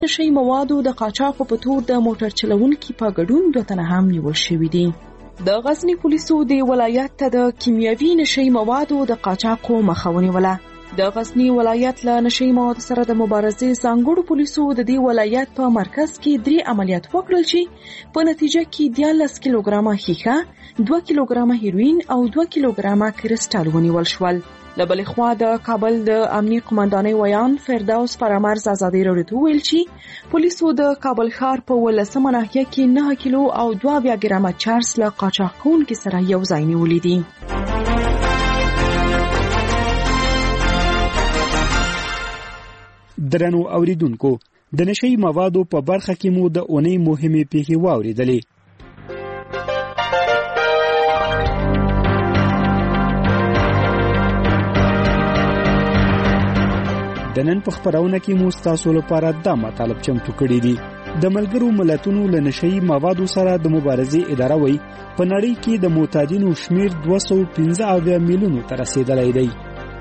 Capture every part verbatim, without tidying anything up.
نشي موادو د قاچاقو په تور د موټر چلونکي په ګډون دوه تنه هم نیول شوي دي. د غزنی پولیسو د ولایت ته د کیمیاوي نشي موادو د قاچاقو مخه ونیوله. د غزنی ولایت له نشي موادو سره د مبارزې ځانګړو پولیسو د دې ولایت په مرکز کې درې عملیات وکړل چې په نتیجه کې دیارلس کیلوګرامه ښیښه، دوه کیلوګرامه هیروین او دوه کیلوګرامه کریسټال ونیول شول. له بلې خوا د کابل د امنیي قمندانۍ ویان فردوس پرامرز ازادي راډیو ته وویل چې پولیسو د کابل ښار په ولسمه ناحیه کې نه کیلو او دوه اویا ګرامه چرس له قاچاق کوونکو سره یو ځای نیولي دي. درنو اوریدونکو، د نشي موادو په برخه کې مو د اونۍ مهمې پیښې واوریدلې. د نن په خبرونه کې مو ستاسو لپاره دا مطالب چمتو کړی دي. د ملګرو ملتونو له نشي موادو سره د مبارزې اداره وایي په نړۍ کې د معتادینو شمیر دوه سوه پنځه اویا میلیونو ته رسیدلی دی.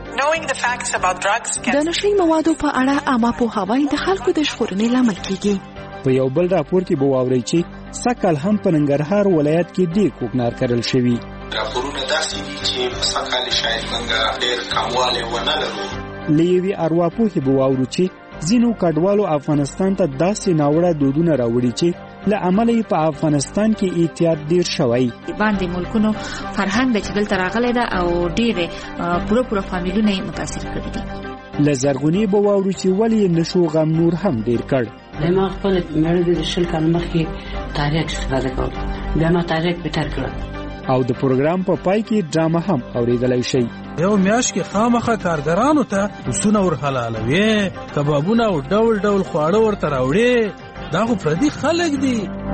د نشي موادو په اړه عامه پوهاوی د خلکو د ژغورنې لامل کیږي. په یو بل راپور کې به واورئ چې سږکال هم په ننګرهار ولایت کې ډېر کوکنار کرل شوي. راپورونه داسې دي چې په سږکال شاید موږ ډېر کموالی ونه لرو. له یوې ارواپوهې به واورو چې ځینو کډوالو افغانستان ته داسې ناوړه دودونه راوړي چې له امله یې په افغانستان کې احتیاط ډیر شوی. باندې ملکونو فرهنګ د چې دلته راغلی ده او ډېرې پوره پوره فامیلونه یې متاثر کړي دي. له زرغونې به واورو چې ولې نشو غم نور هم ډیر کړ. ما خپل مېړه د شل کال مخکې تاریخ استفاده کول، بیا ما تاریخ بهتر کړ. او د پروګرام په پای کې ډرامه هم اوریدلای شي. یو میاشت کې خامخا کارګرانو ته وسونه ور حلالوي، کبابونه او ډول ډول خواړه ورته راوړي. دا خو پردي خلک دي.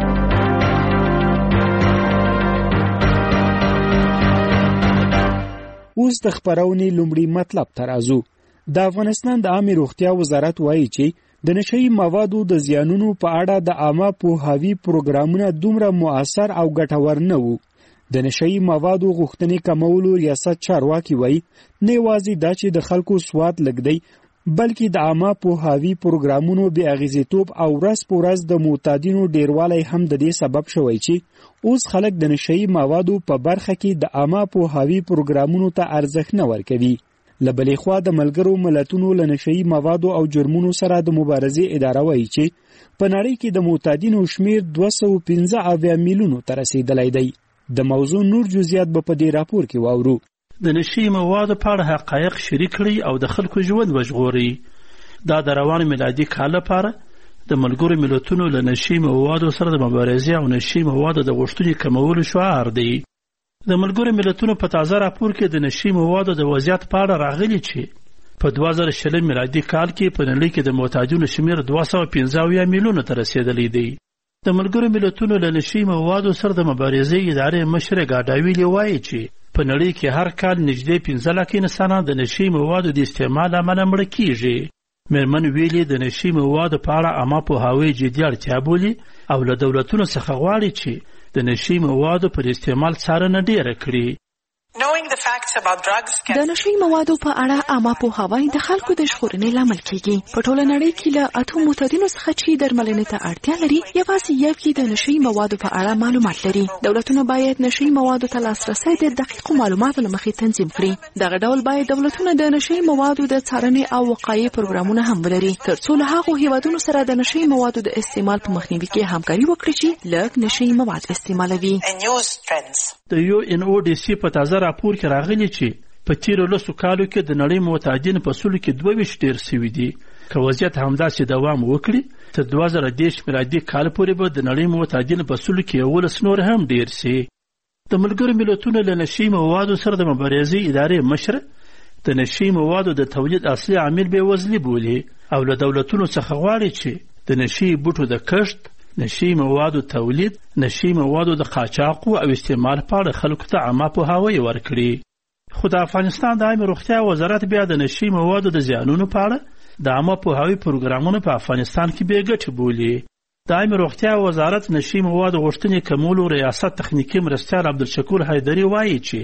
اوس د خبرونې لومړی مطلب ته راځو. د افغانستان د عامه روغتیا وزارت وایي چې د نشي موادو د زیانونو په اړه د عامه پوهاوي پروګرامونه دومره مؤثر او ګټور نه وو. د نشي موادو غوښتنې کمولو ریاست چارواکي وایي نه یوازې دا چې د خلکو سواد لږ دی، بلکې د عامه پوهاوي پروګرامونو بې اغېزېتوب او ورځ په ورځ د معتادینو ډیروالی هم د دې سبب شوی چې اوس خلک د نشي موادو په برخه کې د عامه پوهاوي پروګرامونو ته ارزښت نه ورکوي. له بلې خوا د ملګرو ملتونو له نشي موادو او جرمونو سره د مبارزې اداره وایي چې په نړۍ کې د معتادینو شمیر دوه سوه پنځه اویا میلیونو ته رسیدلی دی. د موضوع نور جزئیات به په دې راپور کې واورو. د نشي موادو په اړه حقایق شریک کړي او د خلکو ژوند وژغوري. دا د روان میلادي کال لپاره د ملګرو ملتونو له نشي موادو سره د مبارزې او نشي موادو د غوښتنې کمولو شعار دی. د ملګرو ملتونو په تازه راپور کې د نشي موادو د وضعیت په اړه راغلي چې په دوه زره شل میلادي کال کې په نړۍ کې د معتادینو شمیر دوه سوه پنځه اویا میلیونو ته رسیدلی دی. د ملګرو ملتونو له نشي موادو سره د مبارزې ادارې مشر ګاډاویلي وایي چې په نړۍ کې هر کال نږدې پنځه لکه انسانان د نشي موادو د استعمال له امله مړه کیږي. مېرمن ویلي د نشي موادو په اړه عامه پوهاوی جدي اړتیا بولي او له دولتونو څخه غواړي چې د نشي موادو پر استعمال څارنه ډیره کړي. د نشي موادو په اړه عامه پوهاوی د خلکو د ژغورنې لامل کیږي. په ټوله نړۍ کې له اتو معتادینو څخه چې درملنې ته اړتیا لري، یوازې یو کې د نشي موادو په اړه معلومات لري. دولتونه باید نشي موادو ته لاسرسی د دقیقو معلوماتو له مخې تنظیم کړي. دغه ډول باید دولتونه د نشي موادو د څارنې او وقایې پروګرامونه هم ولري، ترڅو له هغو هیوادونو سره د نشي موادو د استعمال په مخنیوي کې همکاري وکړي چې لږ نشي مواد استعمالوي. د یو ان او ډي سي په تازه راپور کې راغلي چې په تیرو لسو کالو کې د نړۍ معتادین په سلو کې دوه ویشت ډېر سوي دي. که وضعیت همداسې دوام وکړي تر دوه زره دېرش میلادي کال پورې به د نړۍ معتادین په سلو کې یولس نور هم ډېر سي. د ملګرو ملتونو له نشي موادو سره د مبارزې ادارې مشر د نشي موادو د تولید اصلي عامل بېوزلي بولي او له دولتونو څخه غواړي چې د نشي بوټو د کښت، نشي موادو تولید، نشي موادو د قاچاقو او استعمال په اړه خلکو ته عامه پوهاوی ورکړي. خو د افغانستان د عامه روغتیا وزارت بیا د نشي موادو د زیانونو په اړه د عامه پوهاوی پروګرامونه په افغانستان کې بې ګټې بولي. د عامه روغتیا وزارت نشي موادو غوښتنې کمولو ریاست تخنیکي مرستیال عبدالشکور حیدري وایي چې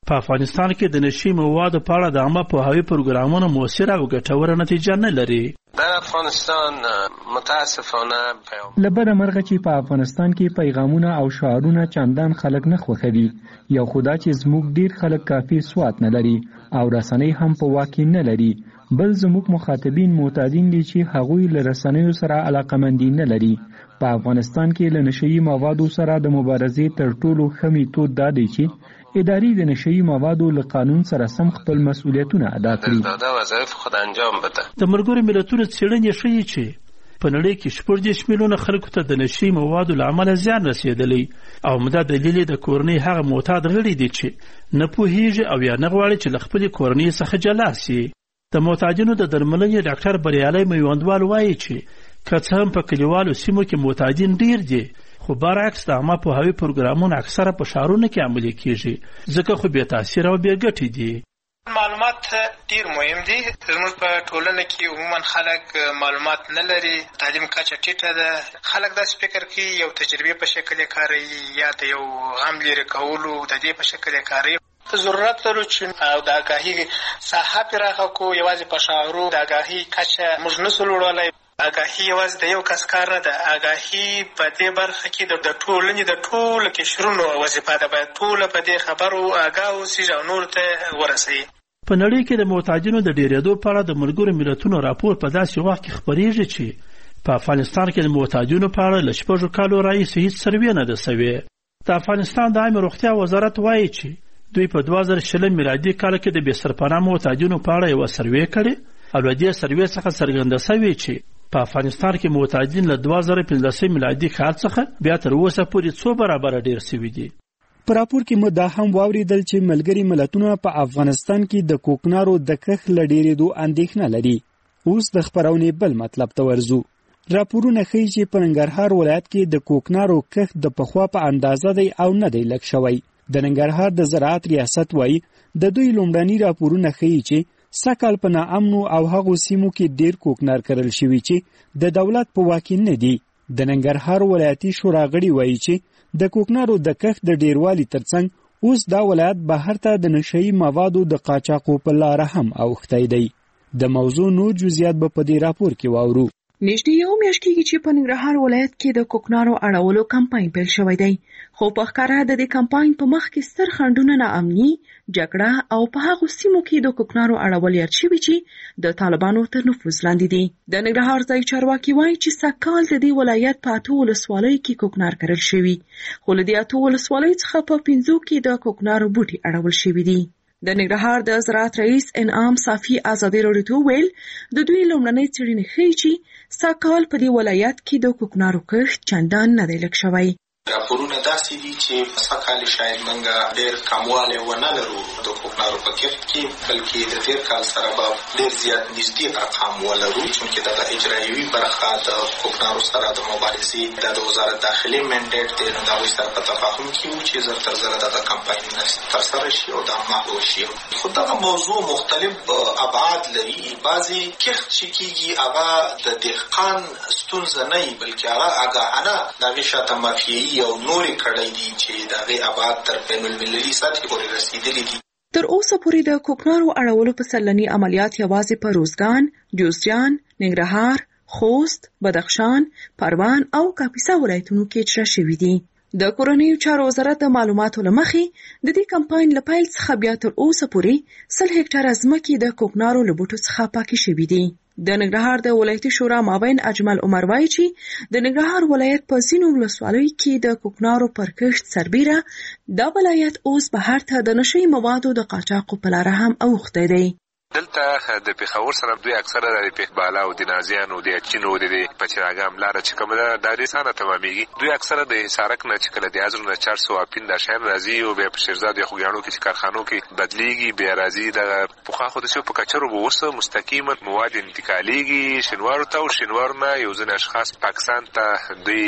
په افغانستان کې د نشي موادو په اړه د عامه پوهاوي پروګرامونه مؤثره او ګټوره نتیجه نه لري. در افغانستان متاسفانه لبره مرغه چې په افغانستان کې پیغامونه او شعارونه چندان خلک نه خوښوي، یو خدا چې زموږ ډیر خلک کافي سواد نه لري او رسنۍ هم په واکې نه لري، بل زموږ مخاطبین معتادین دي چې هغوی له رسنیو سره علاقمندي نه لري. په افغانستان کې له نشي موادو سره د مبارزې تر ټولو ښه میتود دا دی چې ادارې د نشي موادو له قانون سره سم خپل مسؤلیتونه ادا کړي. دا وظایف خود انجام بده. د ملګرو ملتونو څېړنې ښیي چې په نړۍ کې شپږ دېرش میلیونه خلکو ته د نشي موادو له امله زیان رسېدلی او همدا دلیل یې د کورنۍ هغه معتاد غړي دي چې نه پوهېږي او یا نه غواړي چې له خپلې کورنۍ څخه جلا سي. د معتادینو د درملنې ډاکټر بریالی میوندوال وایي چې که څه هم په کلیوالو سیمو کې معتادین ډیر دي، خو برعکس د عامه پوهاوي پروګرامونه اکثره په ښارونو کې عملي کیږي، ځکه خو بې تاثیره او بې ګټې دي. معلومات ډیر مهم دي. زموږ په ټولنه کې عموما خلک معلومات نه لري، تعلیم کچه ټیټه ده. خلک داسې فکر کوي یو تجربې په شکل یې کاروي یا د یو غم لرې کولو د دې په شکل یې کاروي. ضرورت لرو چې او د آګاهي ساحه پراخه کړو. یوازې په شعارو د آګاهي کچه موږ نسو لوړولی. آګاهي یوازې د یو کس کار نه ده. آګاهي په دې برخه کې د ټولنې د ټولو قشرونو وظیفه ده. باید ټوله په دې خبرو آګاه اوسي او نورو ته ورسوي. په نړۍ کې د معتادینو د ډېرېدو په اړه د ملګرو ملتونو راپور په داسې وخت کې خپرېږي چې په افغانستان کې د معتادینو په اړه له شپږو کالو راهیسې هېڅ سروې نه ده سوې. د افغانستان د عامې روغتیا وزارت وایي چې دوی په دوه زره شلم میلادي کال کې د بې سرپناه معتادینو په اړه یوه سروې کړې او له دې سروې څخه څرګنده سوې چې په افغانستان کې معتادین له دوه زره پنځلسم میلادي کال څخه بیا تر اوسه پورې څو برابره ډېر سوي دي. په راپور کې مو دا هم واورېدل چې ملګري ملتونه په افغانستان کې د کوکنارو د کښت له ډېرېدو اندېښنه لري. اوس د خپرونې بل مطلب ته ورځو. راپورونه ښیي چې په ننګرهار ولایت کې د کوکنارو کښت د پخوا په اندازه دی او نه دی لږ شوی. د ننګرهار د زراعت ریاست وایي د دوی لومړني راپورونه ښیي چې سږکال په ناامنو او هغو سیمو کې ډېر کوکنار کرل شوي چې د دولت په واک کې نه دي. د ننګرهار ولایتي شورا غړي وایي چې د کوکنارو د کښت د ډیروالي ترڅنګ اوس دا ولایت بهر ته د نشهیي موادو د قاچاقو په لاره هم اوښتی دی. د موضوع نور جزئیات به په دې راپور کې واورو. نږدې یو میاشت کېږي چې په ننګرهار ولایت کې د کوکنارو اړولو کمپاین پیل شوی دی، خو په ښکاره د دې کمپاین په مخ کې ستر خنډونه ناامني، جګړه او په هغو سیمو کې د کوکنارو اړول یاد شوي چې د طالبانو تر نفوذ لاندې دي. د ننګرهار ځایي چارواکي وایي چې سږکال د دې ولایت په اتو ولسوالیو کې کوکنار کرل شوي، خو له دې اتو ولسوالیو څخه په پنځو کې د کوکنارو بوټي اړول شوي دي. د ننګرهار د زراعت رئیس انعام صافي ازادي راډیو ته ویل د دوی لومړنۍ څېړنې ښیي چې سږکال په دې ولایت کې د کوکنارو کښت چندان نه دی لږ شوی. راپورونه داسې دي چې سږکال شاید موږ ډېر کموالی ونه لرو د کوکنارو په کښت کې، بلکې د تېر کال سره به ډېر زیات نږدې ارقام ولرو، چونکې دغه اجرایوي برخه د کوکنارو سره د مبارزې د د وزارت داخلي منډیټ دی، نو د هغوی سره په تفاهم کې وو چې زر تر زره دغه کمپاینونه ترسره شي او دا محو شي. خو دغه موضوع مختلف ابعاد لري. بعضې کښت چې کېږي هغه د دهقان ستونزه نه وي، بلکې هغه آګاهانه د هغې شاته مافیایي او نورې کړۍ دي چې د هغې ابعاد تر بین المللي سطحې پورې رسېدلي دي. تر اوسه پورې د کوکنارو اړولو په سلني عملیات یوازې په روزګان، جوزجان، ننګرهار، خوست، بدخشان، پروان او کاپیسا ولایتونو کې اجرا شوي دي. د کورنیو چارو وزارت د معلوماتو له مخې د دې کمپاین له پیل څخه بیا تر اوسه پورې سل هکټاره ځمکې د کوکنارو له بوټو څخه پاکې شوي دي. د ننګرهار د ولایتي شورا معاون اجمل عمر وایي چې د ننګرهار ولایت په ځینو ولسوالیو کې د کوکنارو پر کښت سربیره دا ولایت اوس بهر ته د نشهیي موادو د قاچاقو په لاره هم اوښتی دی. دلته د پېښور سره دوی اکثره د پېښباله او د نازیانو د اچینو د پچراګام لاره چې کومه ده دا ډېر اسانه تمامېږي. دوی اکثره د حصارک نه چې کله د ازرو نه چار سوه اپین دا شیان راځي او بیا په شیرزاد یا خوږیاڼو کې چې کارخانو کې بدلېږي، بیا راځي دغه پخوا خو داسې په کچرو به اوس مستقیما مواد انتقالېږي شینوارو ته، او شینوارو نه یو ځینې اشخاص پاکستان ته دوی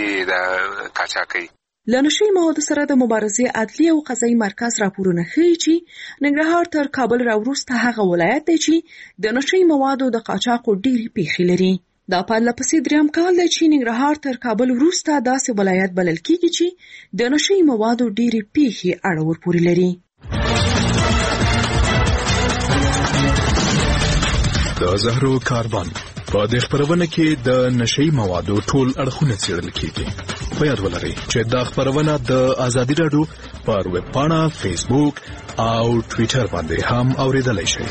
د قاچاق کوي. له نشهیي موادو سره د مبارزې عدلي او قضایي مرکز راپورونه ښیي چې ننګرهار تر کابل راوروسته هغه ولایت دی چې د نشهیي موادو د قاچاقو ډېرې پیښې لري. دا پرله پسې دریم کال دی چې ننګرهار تر کابل وروسته داسې ولایت بلل کېږي چې د نشهیي موادو ډېرې پیښې اړه ورپورې لري. د زهرو کاروان په دې خبرونه کې د نشئی موادو ټول اړخونه څېړل کیږي. په یاد ولرئ چې دا خبرونه د ازادي راډیو پر ویب پاڼه، فیسبوک او ټوئیټر باندې هم اوریدلای شئ.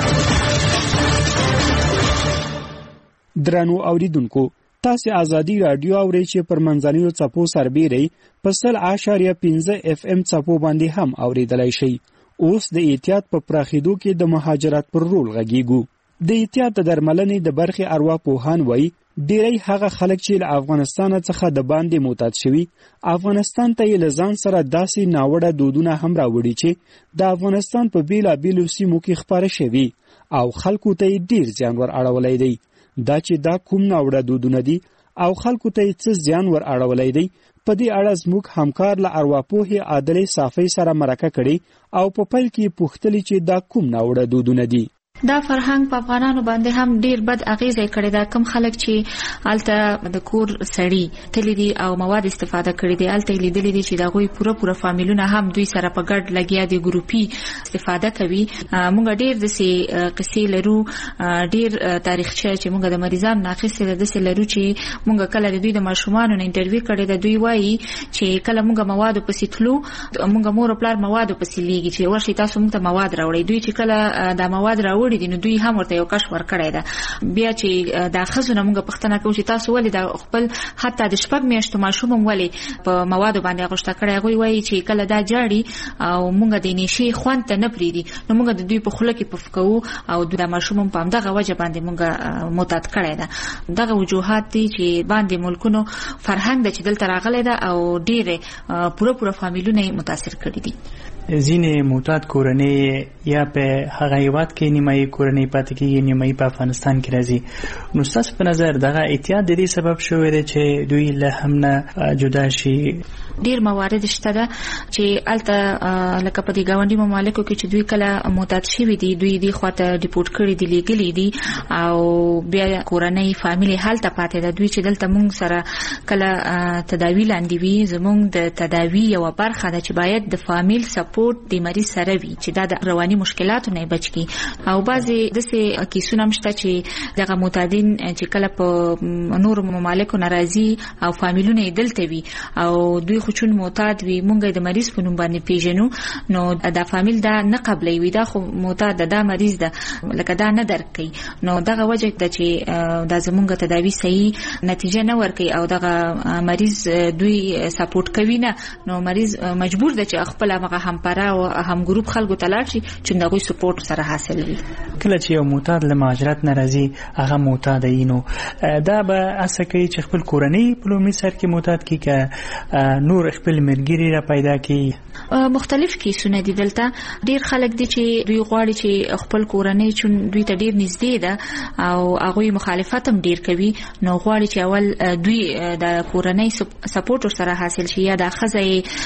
درنو اوریدونکو، تاسو ازادي راډیو اورئ چې پر منځنیو څپو سربېره په سل اشاریه پنځه اف ام څپو باندې هم اوریدلای شئ. اوس د احتیاط په پراخېدو کې د مهاجرت پر رول غږیږو. د احتیاط د درملنې د برخې ارواپوهان وایي ډېری هغه خلک چې له افغانستان څخه د باندې معتاد شوي افغانستان ته یې له ځان سره داسې ناوړه دودونه هم راوړي چې د افغانستان په بېلابېلو سیمو کې خپاره شوي او خلکو ته یې ډېر زیان ور اړولی دی. دا چې دا کوم ناوړه دودونه دي او خلکو ته یې څه زیان ور اړولی دی، په دې اړه زموږ همکار له ارواپوهې عادلې صافۍ سره مرکه کړې او په پیل کې پوښتلې چې دا کوم ناوړه دودونه دي. دا فرهنګ په افغانانو باندې هم ډیر بد اغیزه کړې ده. کم خلک چې الته د کور سړی تللی دي او مواد استفاده کړې دي، الته لیدلې دي چې دا غوي پوره پوره فامیلونه هم دوی سره په ګډ لګیا دي، ګروپي استفاده کوي. مونږ ډیر د سي قصې لرو، ډیر تاریخچه چې مونږ د مریضانو ناقصه د سي لرو چې مونږ کله د دوی د ماشومان نه انټرویو کړې ده. دوی وایي چې کله مونږ مواد په سیتلو مونږ مور پلار مواد په سیلیږي چې ورشي تاسو مونږ ته مواد راوړي. دوی چې کله دا مواد راوړي دي نو دوی هم ورته یو کش ورکړی ده. بیا چې دا خزونه مونږ پښتنه کوو چې تاسو ولې دا خپل حتی د شپږ میاشتو ماشوم ولې په موادو باندې غوښته کړی، هغوی وایي چې کله دا جاړي او مونږ د نشي خوند ته نه پریدي نو مونږ د دوی په خوله کې پف کوو او د ماشوم په همدغه وجه باندې مونږ معتاد کړی ده. دغه وجوهات دي چې باندې ملکونو فرهنګ د چې دلته راغلی ده او ډېرې پوره پوره فامیلونه یې متاثر کړي دي. ځینې معتاد کورنۍ یا په هغه هیواد کې نیمایي کورنۍ پاتې کېږي، نیمایي په افغانستان کې راځي. نو ستاسو په نظر دغه احتیاط د دې سبب شوی دی چې دوی له هم نه جدا شي؟ ډیر موارد شته ده چې الته لکه په دې ګاونډي ممالکو کې چې دوی کله معتاد شوي دي دوی دې خواته ډیپورټ کړي دي، لیږلي دي او بیا کورنۍ فامیلي هلته پاتې ده. دوی چې دلته مونږ سره کله تداوی لاندې وي، زمونږ د تداوی یوه برخه ده چې باید د فامیل سپورټ د مریض سره وي چې دا د رواني مشکلاتو نه بچ کی. او بعضې داسې کیسونه هم شته چې دغه معتادین چې کله په نورو ممالکو نه راځي او فامیلونه یې دلته وي او دوی خو چون معتاد وي مونږ د مریض په نوم باندې پیژنو، نو دا فامیل دا نه قبلوي وي دا خو معتاد ده، دا مریض ده، لکه دا نه درک کوي. نو دغه وجه ده چې دا زمونږ تداوی صحیح نتیجه نه ورکوي او دغه مریض دوی سپورټ کوي نه، نو مریض مجبور ده چې خپل هغه هم پره او هم ګروپ خلکو ته لاړ شي چې دغه سپورټ سره حاصل وي. کله چې یو معتاد له مهاجرت نه راځي هغه معتاد دی، نو دا به هڅه کوي چې خپل کورنۍ په لومړي سر کې معتاد کړي که نور خپل ملګري را پیدا کړي. مختلف کیسونه دي دلته. ډیر خلک دي چې دوی غواړي چې خپل کورنۍ چون دوی ته ډیر نږدې ده او هغوی مخالفت هم ډیر کوي، نو غواړي چې اول دوی د کورنۍ سپورټ سره حاصل شي یا د ښځه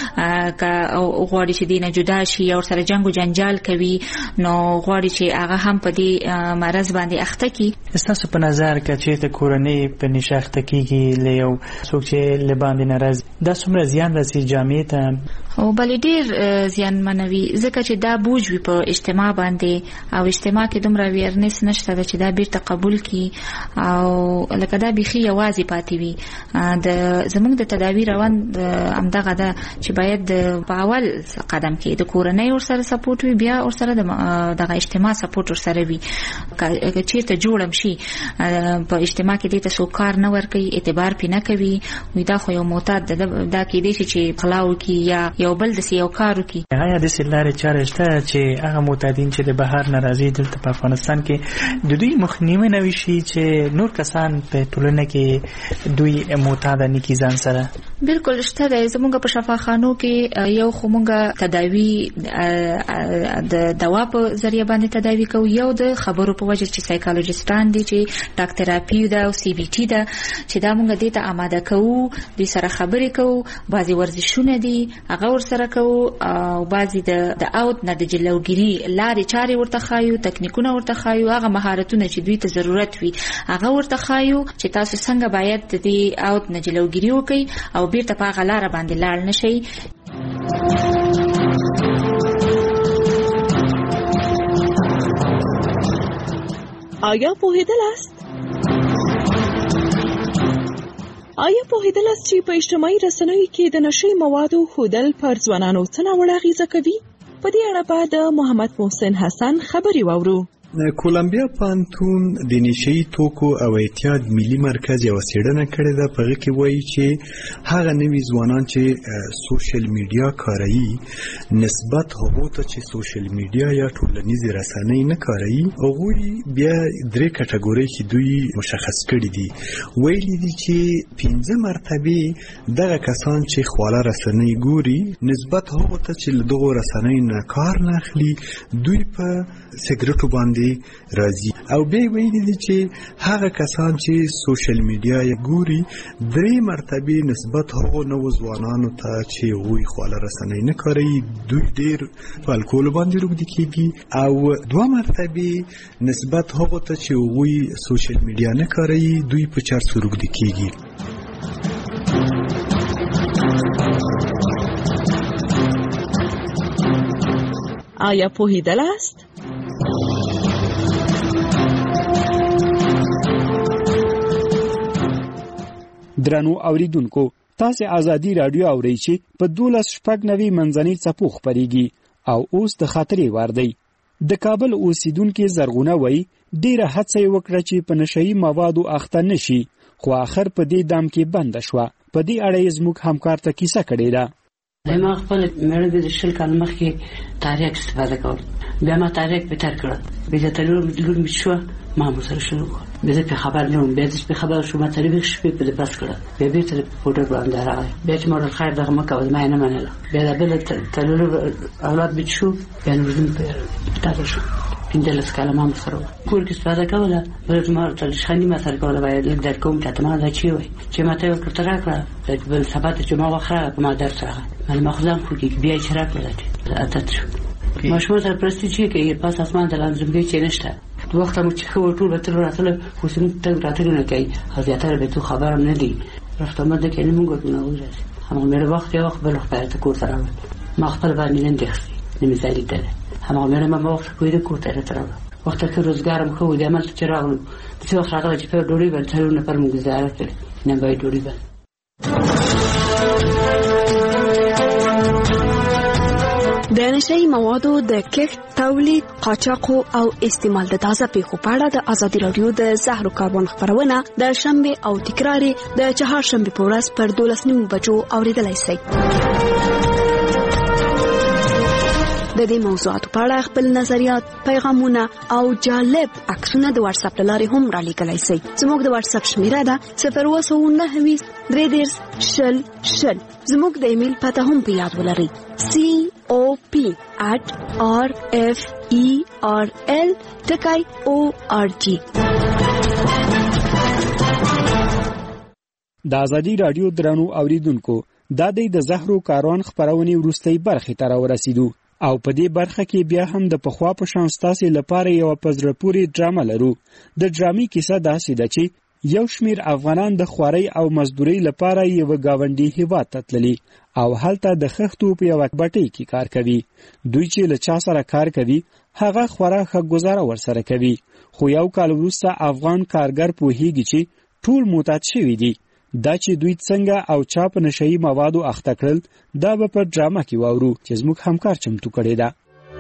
غواړي چې دینه جدا شي او سره جنگ او جنجال کوي، نو غواړي چې هغه هم په دې مرز باندې اخته کی. تاسو په نظر کې چې ته کورنۍ په نشه اخته کیږي له یو څوک چې له باندې ناراض، دا څومره زیان رسي جامعې ته؟ او بلې ډیر زیان منوي ځکه چې دا بوج وي په اجتماع باندې او اجتماع کې دومره ویرنس نشته چې دا بیرته قبول کی او لکه دا بيخي یوازې پاتې وي. د زمونږ د تداوی روان همدغه ده چې باید په اول قدم کې د کورنۍ ور سره سپورټ وي، بیا ور سره دغه اجتماع سپورټ ور سره وي. که چیرته جوړم شي په اجتماع کې دې ته څوک کار نه ورکوي، اعتبار پې نه کوي، وي دا خو یو معتاد ده، دا کېدای شي چې غلا وکړي یا یو بل داسې یو کار وکړي. آیا داسې لارې چارې شته چې هغه معتادین چې د بهر نه راځي دلته په افغانستان کې د دوی مخنیوی نه وشي چې نور کسان په ټولنه کې دوی معتاده نه کړي ځان سره؟ بالکل شته دی. زمونږ په شفاخانو کې یو خو مونږ تداوی د دوا په ذریعہ باندې تداوی کوو، یو د خبرو په وجه چې سایکالوجستان دي چې ډاکټراپي ده او سی بي ټي ده چې دا مونږ دې ته آماده کوو، دوی سره خبرې کوو، بعضې ورزشونه دي هغه ورسره کوو او بعضې د د اوت نه د جلوګیري لارې چارې ورته ښایو، تکنیکونه ورته ښایو، هغه مهارتونه چې دوی ته ضرورت وي هغه ورته ښایو چې تاسو څنګه باید د دې اوت نه جلوګیري وکړئ او بیرته په هغه لاره باندې لاړ نه شئ. آیا پوهیدلاست؟ آیا پوهیدلاست چې په اجتماعي رسنیو کې د نشي موادو ښودل پر ځوانانو څه ناوړه اغیزه کوي؟ په دې اړه به د محمد محسن حسن خبرې واورو. کولمبیا پوهنتون د نشي توکو او اعتیاد ملي مرکز یو څېړنه کړې ده، په هغه کې وایي چې هغه نوي ځوانان چې سوشل میډیا کاروي نسبت هغو ته چې سوشل میډیا یا ټولنیزې رسنۍ نه کاروي، هغوی بیا درې کټګورۍ کې دوی مشخص کړي دي. ویلي دي چې پنځه مرتبه دغه کسان چې خواله رسنۍ ګوري نسبت هغو ته چې له دغو رسنۍ نه کار نه اخلي دوی په سیګریټو باندې راځي. او بیا ویلي دي چې هغه کسان چې سوشل میډیا یې ګوري درې مرتبه نسبت هغو نوو ځوانانو ته چې هغوی خواله رسنۍ نه کاروي دوی ډېر په الکول باندې روږدي کېږي، او دوه مرتبه نسبت هغو ته چې هغوی سوشل میډیا نه کاروي دوی په چرسو روږدي کېږي. آیا پوهیدلاست؟ درنو اوریدونکو، تاسو ازادي رادیو اورئ چې په دولس شپږ نوي منځنۍ څپو خپرېږي او اوس د خاطرې وار دی. د کابل اوسیدونکو زرغونه وایي ډیره هڅه وکړه چې په نشئی موادو اخته نشي، خو اخر په دې دام کې بند شوه. په دې اړه زموږ همکار ته کیسه کړې ده. ما خپل مړ د شل کال مخکې تاریخ استفاده کول، بیا ما تاریخ به تر کړ، بیا تلور لور می شو ما مو سره شروع کړ. بیا په خبر نه وم، بیا په خبر شو ما تاریخ شپې په بس کړ، بیا به تل فوټو باندې راغی، بیا چې مور خیر دغه مکه و ما نه منله، بیا بل تلور اولاد به شو، بیا نو زم په تاسو شو پندلس کاله ما سره کور کې استفاده کوله. ورته ما تل شخنی ما سره کوله، باید لیک در کوم ته ما دا چی وای چې ما ته ورته راکړه بل سبات چې ما واخره ما درس راغی من مخزن خو کې بیا چې راکړه اتت شو ماشوم سره پرستی چې کې پاس اسمان د لازمګي چې نشته وخت مو چې خو ټول به تر راتله خو سم ته راتله نه کوي حضرت به تو خبرم نه دی رفته مده کې نه موږ نه ورسې هم مې وخت یو خپل خپل ته کور سره ما خپل باندې نه دخسي نمیزاری داره همه میرم ما وقت کویده کوتاه ترا وقتی که روزگارم خود عمل تو چراغلو بسیار وقت راقل چه پر دوری بند تلون نفر مگذاره کرد نباید دوری بند. د نشئی موادو د کښت، تولید، قاچاق او استعمال د تازه پیښو په اړه د ازادي رادیو د زهرو کاروان خبرونه د شنبه او تکرار د چهارشنبه په ورځ پر دولس نیمو بجو اوریدلای شئ. د دې موضوعاتو په اړه خپل نظریات، پیغامونه او جالب عکسونه د واتس اپ لارې هم را لیکلای شئ. زموږ د واتس اپ شمیره ده صفر اووه سوه نهه ویشت درې دېرش شل شل. زموږ د ایمیل پته هم په یاد ولرئ سی او پی at r f e r l ټکی او ار جی. د ازادي رادیو درنو اوریدونکو، دا د زهرو کاروان خبرونه ورستۍ برخه ته ورسېدو او په دې برخه کې بیا هم د پخوا په شان ستاسو لپاره یو پزرپوري ډرامه لرو. د ډرامې کیسه داسې ده چې یو شمیر افغانان د خوارۍ او مزدورۍ لپاره یو گاونډي هیواد ته تللي او هلته د خښتو په یو بټۍ کې کار کوي. دوی چې له چا سره کار کوي هغه خورا ښه گزاره ورسره کوي، خو یو کال وروسته افغان کارګر پوهیږي چې ټول معتاد شوي دي. دا چې دوی څنګه او چا په نشئی موادو اخته کړل دا به په ډرامه کې واورو چې زموږ همکار چمتو کړی ده.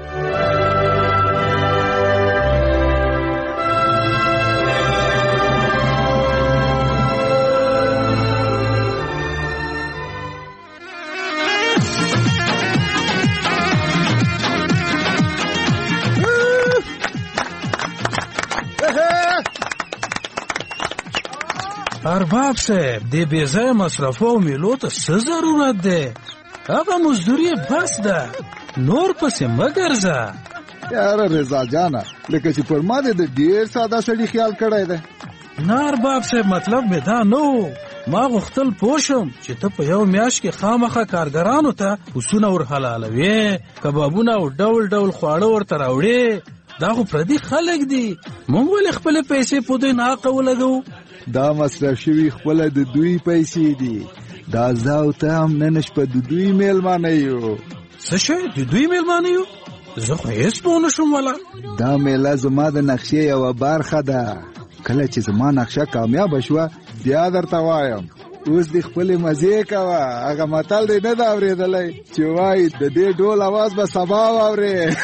ارباب صاحب د بې ځایه مصرفو او میلو ته څه ضرورت دی؟ هغه مزدوري بس ده، نور پسې مه ګرځه. یاره رضا جانه لکه چې پر ما دې د ډېر ساده سړي خیال کړی دی. نه ارباب صاحب مطلب مې دا نه و، ما غوښتل پوه شم چې ته په یو میاشت کې خامخا کارګرانو ته پسونه ور حلالوې، کبابونه او ډول ډول خواړه ورته راوړې. دا خو پردي خلک دي، موږ ولې خپلې پیسې په دوی ناحقه ولګوو؟ دا مصرف شوي خپله د دوی پیسې دي. دا زه او ته هم نن شپه د دوی میلمانه یو. څه شی د دوی میلمانه یو؟ زه خو هیڅ پوه نه شوم ولا. دا میله زما د نقشې یوه برخه ده. کله چې زما نقشه کامیابه شوه بیا درته وایم. اوس دې خپلې مزې کوه. هغه متل دی نه ده اورېدلی چې وایي د دې ډول اواز به سبا واورې.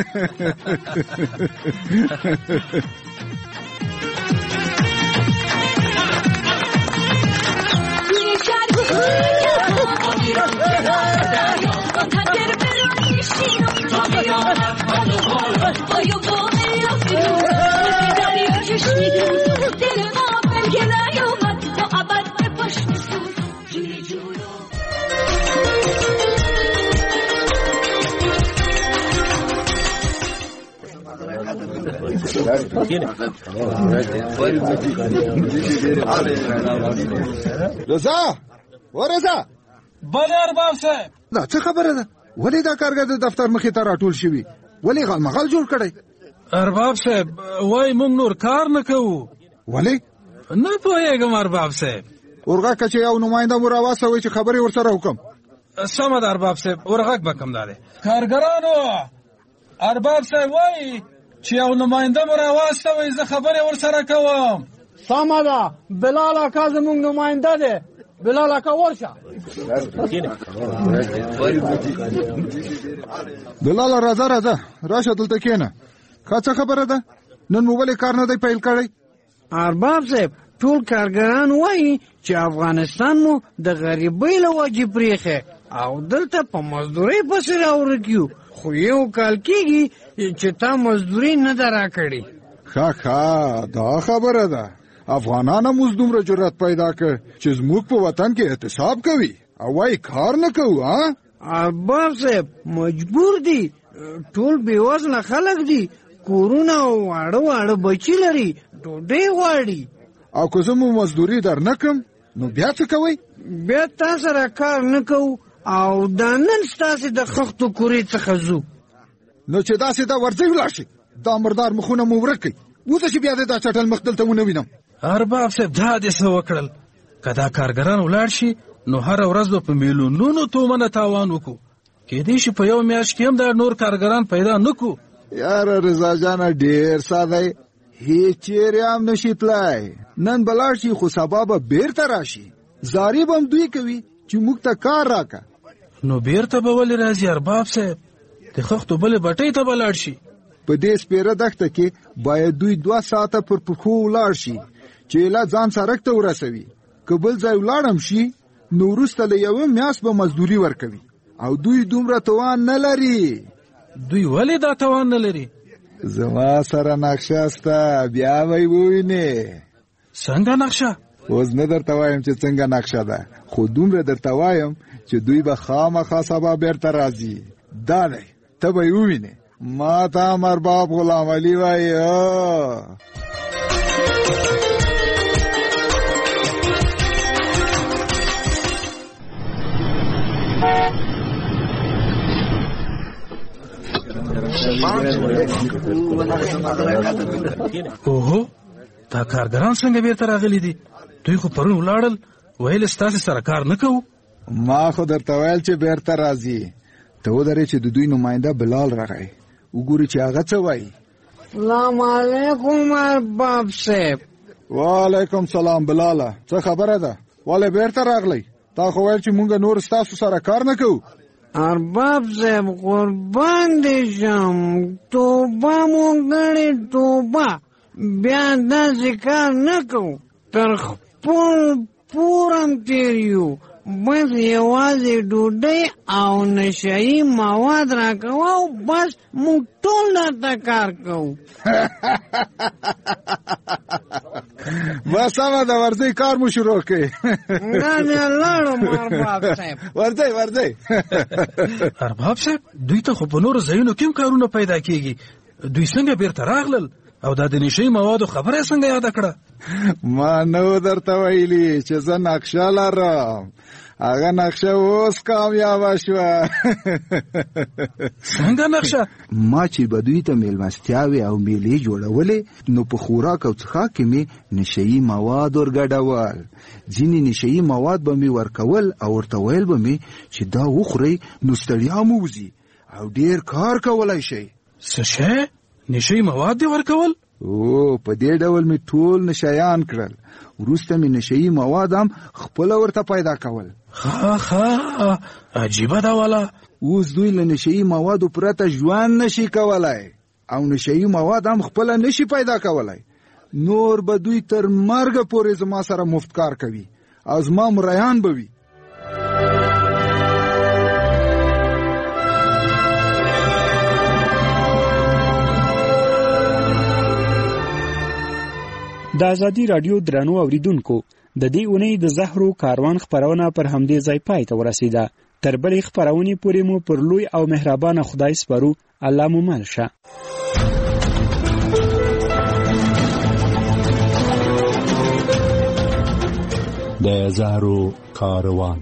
رضا ورضا بله ارباب صاحب. دا څه خبره ده؟ ولې دا کارګر د دفتر مخې ته راټول شوي؟ ولې غلمغل جوړ کړی؟ ارباب صاحب وای موږ نور کار نه کوو. ولې؟ نه پوهېږم ارباب صاحب. ورغه که چې یو نماینده مو راواستوئ چې خبرې ورسره وکړم. سمه ده ارباب صاحب ورغږ به کوم دا دی. کارګرانو ارباب صاحب وایي چې یو نماینده مو راواستوئ زه خبرې ورسره کوم. سمه ده بلال اکا زموږ نماینده دی. بلال اکا ورشه. بلال راځه راځه راشه دلته کښېنه. ښه څه خبره ده؟ نن مو ولې کار نه دی پیل کړی؟ ارباب صاحب ټول کارګران وایي چې افغانستان مو د غریبۍ له وجې پرېښی او دلته په مزدورۍ پسې راورکیو، خو یو کال کېږي چې تا مزدوري نه ده راکړې. ښه ښه دا خبره ده. افغانان هم اوس دومره جرأت پیدا کړ چې زموږ په وطن کې احتساب کوي او وایي کار نه کوو. ها ارباب صاحب مجبور دي. ټول بېوزله خلک دي، کورونه او واړه واړه بچي لري، ډوډۍ غواړي. او که زه مو مزدوري در نه کړم نو بیا څه کوئ؟ بیا تا سره کار نه کوو او دا نن ستاسې د خښتو کورې څخه ځو. نو چې داسې دا ورځئ ولاړ شي. دا مردار مخونه مو ورک کړئ. اوسه چې بیا دې دا چټل مخ دلته ونه وینم. ارباب صاحب دا دې څه وکړل؟ که دا کارګران ولاړ شي نو هره ورځ به په میلیونونو تومنه تاوان وکړو. کېدای شي په یو میاشت کې هم دا نور کارګران پیدا نه کړو. یاره رضا جانه ډېر ساده هیڅ چیرې هم نشي تلای. نن به لاړ شي خو سبا به بیرته راشي. زاري به هم دوی کوي چې موږ ته کار راکړه. نو بیرته به ولې راځي ارباب صاحب؟ د خښتو بلې بټۍ ته به لاړ شي. په دې سپېره دښته کې باید دوی دوه ساعته پر پښو ولاړ شي چې ایله ځان سړک ته ورسوي. که بل ځای ولاړم شي نو وروسته له یوه میاشت به مزدوري ورکوي او دوی دومره توان نه لري. دوی ولې دا توان نه لري؟ زما سره نقشه سته، بیا به یې ووینې. څنګه نقشه؟ اوس نه درته وایم چې څنګه نقشه ده، خو دومره درته وایم چې دوی به خامخا سبا بیرته راځي. دا دی ته به یې ووینې. ما ته هم ارباب غلام علي وایي. اوهو دا کارګران څنګه بیرته راغلي دي؟ دوی خو پرون ولاړل ویل ستاسې سره کار نه کوو. ما خو درته ویل چې بیرته راځي. ته ودرې چې د دوی نماینده بلال راغی، وګوري چې هغه څه وایي. سلام علیکم ارباب صاحب. وعلیکم سلام بلاله. څه خبره ده؟ ولې بیرته راغلی؟ تا خو ویل چې مونږ نور ستاسو سره کار نه کوو. ارباب صاحب قربان دې شم، توبه مو کړې توبه، بیا داسې کار نه کوو. تر خپل پورم تېر یو، بس یوازې ډوډۍ او نشهیي مواد راکوه او بس موږ ټول درته کار کوو. بس سمه ده ورځئ کار مو شروع کړئ. نه لاړم ارباب صاحب. ورځئ ورځئ. ارباب صاحب دوی ته خو په نورو ځایونو کې هم کارونه پیدا کېږي، دوی څنګه بیرته راغلل او دا د نشهیي موادو خبره یې څنګه یاده کړه؟ ما نو درته ویلي چې زه نقشه لرم. هغه نقشه اوس کامیابه شوه. څنګه نقشه؟ ما چې به دوی ته میلمستیاوې او میلې جوړولې نو په خوراک او څښاک کې مې نشهیي مواد ورګډول. ځینې نشهیي مواد به مې ورکول او ورته ویل به مې چې دا وخورئ نو ستړیا مو وځي او ډیر کار کولای شي. څه شی؟ نشي مواد دې ورکول؟ او په دې ډول می ټول نشایان کړل، وروسته می نشئی مواد هم خپل ورته پیدا کول. ها ها عجیبه دا والا. اوس دوی له نشئی موادو پرته ژوند نشي کولای او نشئی مواد هم خپل نشي پیدا کولای. نور به دوی تر مرګ پورې زما سره مفت کار کوي او زما مریان به وي. د ازادي رادیو درنو اوریدونکو، د دې اونۍ د زهرو کاروان خپرونه پر همدې ځای پای ته ورسیده. تر بلې خپرونې پورې مو پر لوی او مهربانه خدای سپارو. الله مو مل شه. د زهرو کاروان.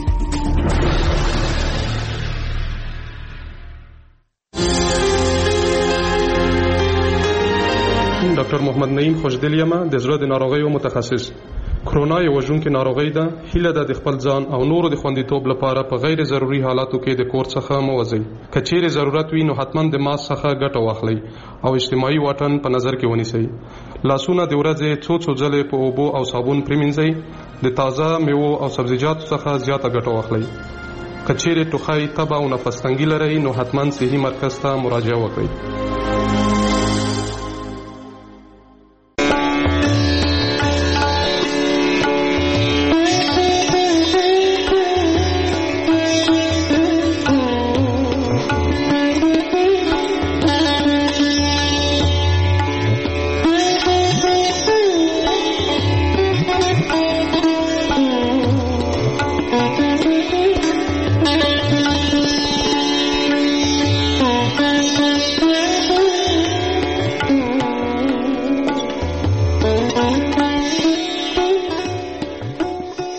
ډاکټر محمد نعیم خوشدل یم، د زړه د ناروغیو متخصص. کرونا یو وژونکې ناروغي ده. هیله ده د خپل ځان او نورو د خوندیتوب لپاره په غیر ضروري حالاتو کې د کور څخه مه وځئ. که چیرې ضرورت وي نو حتما د ماسک څخه ګټه واخلئ او اجتماعي واټن په نظر کې ونیسئ. لاسونه د ورځې څو څو ځلې په اوبو او صابون پریمنځئ. د تازه میوو او سبزیجاتو څخه زیاته ګټه واخلئ. که چیرې ټوخی، تبه او نفس تنګي لرئ نو حتما صحي مرکز ته مراجعه وکړئ.